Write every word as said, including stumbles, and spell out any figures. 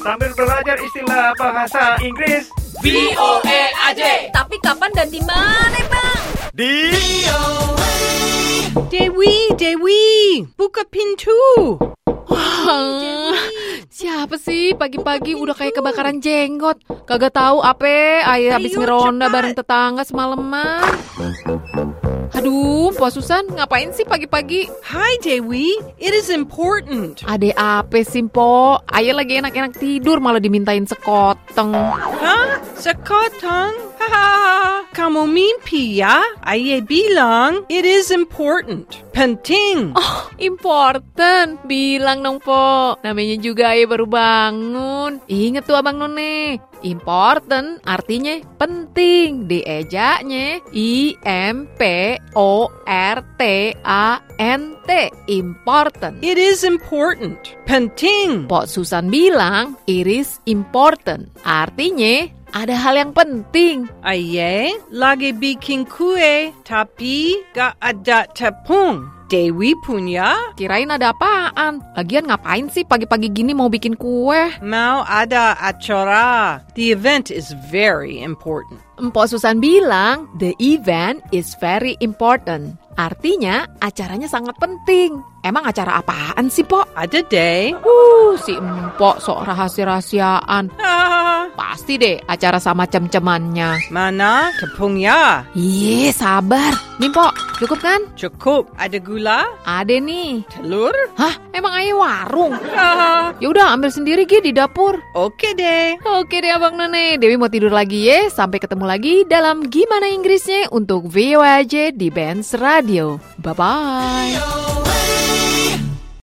sambil belajar istilah bahasa Inggris. V O A aja. Tapi kapan dan di mana, Bang? Di Dewi, Dewi, buka pintu. Wah, siapa sih pagi-pagi udah kayak kebakaran jenggot? Kagak tahu apa, ayah habis ngeronda bareng tetangga semalaman. Aduh, Po Susan, ngapain sih pagi-pagi? Hi, Dewi. It is important. Ade apa sih, Po? Ayah lagi enak-enak tidur malah dimintain sekoteng. Hah? Sekoteng? Hahaha. Kamu mimpi ya? Ayah bilang it is important. Penting. Oh, important. Bilang dong, Po. Namanya juga ayah baru bangun. Ingat tuh Abang None. Important artinya penting. Diejaknya I M P O R T A N T. Important. It is important. Penting. Po Susan bilang it is important. Artinya ada hal yang penting. Ayah lagi bikin kue tapi gak ada tepung. Dewi punya? Kirain ada apaan? Lagian ngapain sih pagi-pagi gini mau bikin kue? Mau ada acara. The event is very important. Mpok Susan bilang, the event is very important. Artinya, acaranya sangat penting. Emang acara apaan sih, Po? Ada deh. Uh, si Mpok sok rahasia-rahasiaan. Ah, Pasti deh acara sama cem-cemannya. mana tepungnya? Iya, sabar. Nih, Pok, cukup kan? Cukup. Ada gula? Ada nih. Telur? Hah, emang ayah warung? Ah, Ya udah, ambil sendiri Gi di dapur. oke deh. Oke deh Abang None, Dewi mau tidur lagi ya. Sampai ketemu lagi dalam Gimana Inggrisnya untuk V O A J di Benz Radio. Bye-bye.